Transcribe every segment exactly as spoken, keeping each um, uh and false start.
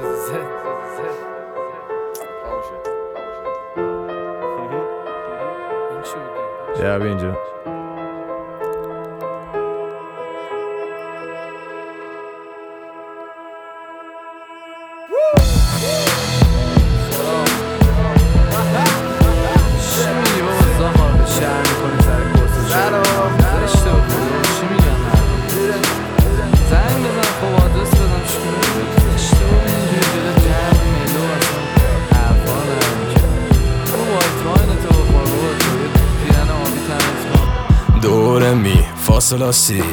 یا بیا اینجا. دوره می فاصلاسی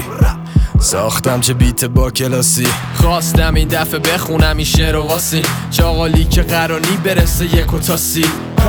ساختم چه بیت با کلاسی. خواستم این دفعه بخونم این شعر و واسی، چاقالی که قرانی برسه یک و تاسی.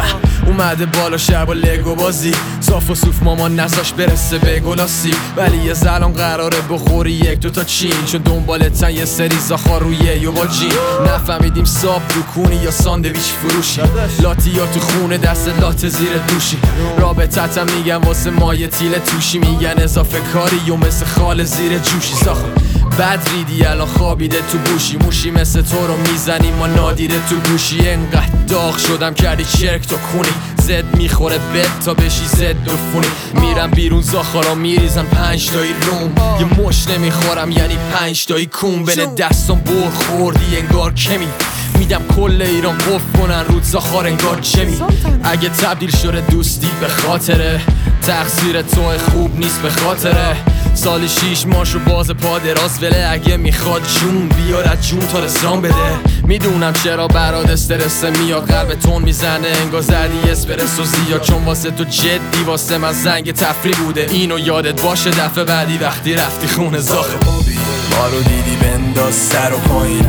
اومده بالا شب و لگو بازی، صاف و صوف مامان نزاش برسه به گلاسی. ولی یه زلان قراره بخوری یک دو تا چین، چون دنبالتن یه سری زاخار روی یه با جین. نفهمیدیم ساب دکونی یا ساندویچ فروشی، لاتی یا تو خونه دست لات زیر دوشی. رابطتم میگن واسه مایه تیل توشی، میگن اضافه کاری و مثل خال زیر جوشی. ساخت بد ریدی الان خوابیده تو بوشی، موشی مثل تو رو میزنی ما نادیده تو گوشی. انقدر داغ شدم کردی چرک تو کونی، زد میخوره بد تا بشی زد دفونی. میرم بیرون زاخارا میریزن پنج تایی روم، یه مش نمیخورم یعنی پنج تایی کون. بین دستم بر خوردی انگار کمی، میدم کل ایران قف کنن رود زاخار انگار جمی. اگه تبدیل شده دوستی به خاطره، تقصیر تو خوب نیست به خاطره. سال شیش ماشو باز پا دراز وله، اگه میخواد جون بیار از جون تا رسران بده. میدونم چرا برات استرس میاد، قلب تون میزنه انگار زدی اسپرسو زیاد. چون واسه تو جدی واسه من زنگ تفریح بوده، اینو یادت باشه دفعه بعدی وقتی رفتی خونه زاخه. ما رو دیدی بنداز سر و پایین،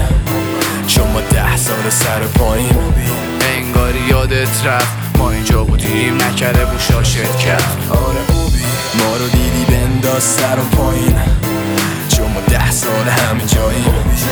چون ما ده سال سر پایین. انگاری یادت رفت ما اینجا بودیم، نکره بوشا شرکت. آره ما رو دیدی بنداز سر و پایین، چون ما ده سال همین جاییم.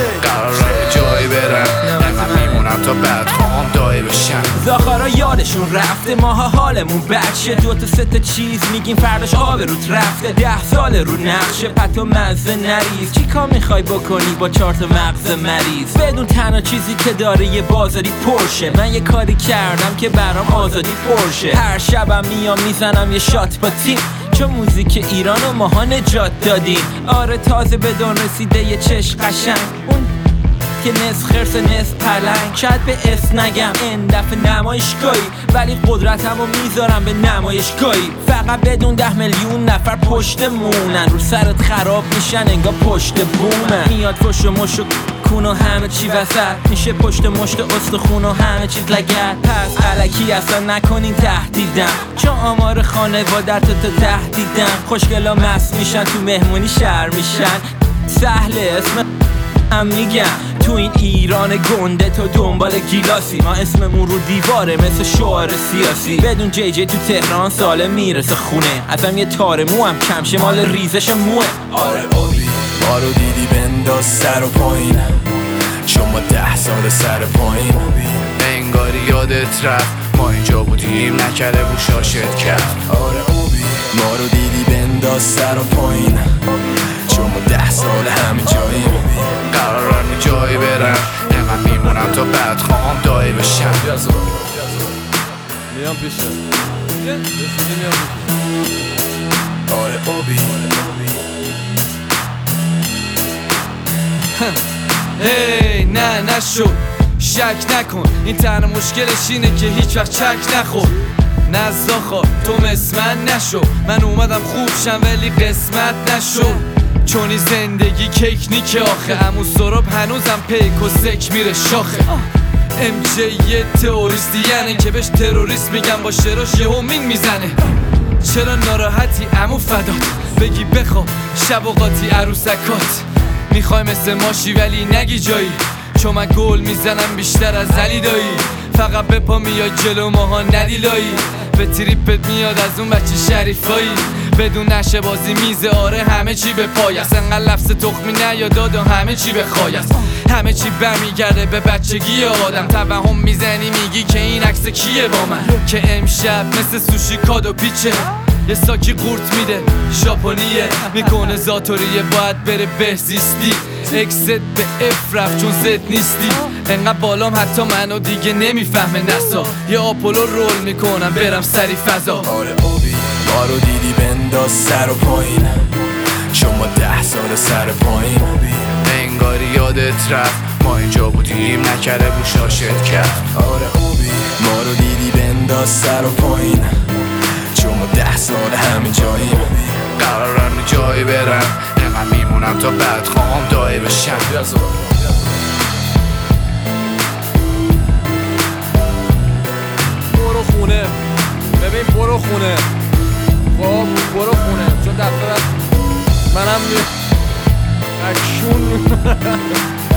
قراره جایی برم، نقم میمونم تا بعد خواهم دایی بشم. زاخارا یادشون رفته، ماها حالمون بچه. دو تا سه تا چیز میگیم فرداش آب رود رفته. ده سال رو نقشه پت و مزه نریز، چی کار میخوای بکنی با چهار تا مغز مریض؟ بدون تنها چیزی که داره یه بازاری پرشه. من یه کاری کردم که برام آزادی پرشه. هر شبم میام میزنم یه شات با تیم، چون موزیک ایران و ماها نجات دادیم. آره تازه بدون رسیده یه چشم قشنگ، اون که نصف خرس نصف پلنگ. شاید به اسم نگم این دفعه نمایشگاهی، ولی قدرتمو میذارم به نمایشگاهی. فقط بدون ده میلیون نفر پشت مونن، رو سرت خراب میشن انگار پشت بومن. میاد پشت مش و کون و همه چی وسط میشه، پشت مشت استخون و همه چیز لگد. پس الکی اصلا نکنین تهدیدم، چون آمار خانوادت تو تهدیدم. خوشگلا مست میشن تو مهمونی شهر میشن، سهله اسم هم میگم. تو این ایران گنده تو دنبال گیلاسی، ما اسممون رو دیواره مثل شعار سیاسی. بدون جی جی تو تهران ساله میرسه خونه، ازم یه تار مو هم کمشه مال ریزش موه. آره بابی ما رو دیدی بنداز سر و پایین، چون ما ده سال سر پایین. انگاری یادت رفت ما اینجا بودیم، نکره بوشا شرکت. آره بابی ما رو دیدی بنداز سر و پایین، چون ما ده سال همین جاییم. قرارم یه جایی برم، نقم میمونم تا بعد خواهم دایی بشم. میام پیشه میام آره بابی هی نه نشو شک نکن، این تنها مشکلش اینه که هیچ وقت چک نخور. نه زاخار تو مثل من نشو، من اومدم خوب شم ولی قسمت نشو. چونی زندگی کیک نیکه آخه، امو سراب هنوزم پیک و سک میره شاخه. ام جی یه تئوریستی یعنی که بهش تروریست میگم، با شراش یه همین میزنه. چرا ناراحتی امو فدات، بگی بخوا شب و قاطی عروسکات. میخوای مثل ماشی ولی نگی جایی، چون من گل میزنم بیشتر از علی دایی. فقط به پا میای جلو ماها ندیلایی، به تریپت میاد از اون بچه شریفایی. بدون نشه بازی میزه آره همه چی به پای است، انقدر لفظ تخمی نیاد دادم همه چی به خای است. همه چی برمیگرده به بچگی آدم، توهم میزنی میگی که این عکس کیه با من. که امشب مثل سوشی کادو پیچه، یه ساکی قورت میده ژاپنیه، میکنه زاتوریه باید بره بهزیستی. اکست به اف رفت چون زد نیستی انقدر بالام حتی منو دیگه نمیفهمه نسا یه آپولو رول میکنم برم سری فضا. آره اوبی ما رو دیدی بنداز سر و پایین شما ده سال سر پایین انگاری یادت رفت ما اینجا بودیم نکره بوشاشت کرد. آره اوبی ما رو دیدی بنداز سر و پایین شما ده سال همین جاییم قرارم جایی برم انقدر میمونم تا بعد خواهم دایی بشم. برو خونه ببین برو خونه خب برو خونه چون دفعه بعد منم اکشون